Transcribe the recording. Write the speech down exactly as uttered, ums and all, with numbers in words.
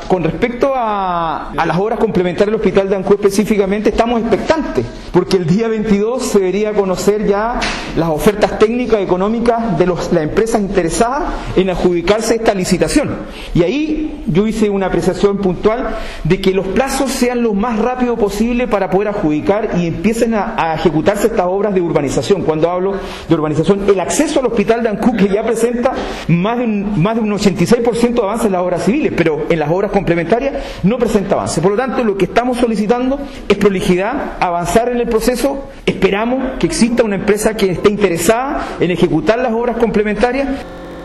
con respecto a, a las obras complementarias del Hospital de Ancud específicamente, estamos expectantes, porque el día veintidós se debería conocer ya las ofertas técnicas y económicas de los, las empresas interesadas en adjudicarse esta licitación. Y ahí yo hice una apreciación puntual de que los plazos sean lo más rápido posible para poder adjudicar y empiecen a, a ejecutarse estas obras de urbanización. Cuando hablo de urbanización, el acceso al Hospital de Ancud, que ya presenta más de un, más de un ochenta y seis por ciento de avance en las obras civiles, pero en las obras complementarias no presenta avance. Por lo tanto, lo que estamos solicitando es prolijidad, avanzar en el proceso. Esperamos que exista una empresa que esté interesada en ejecutar las obras complementarias.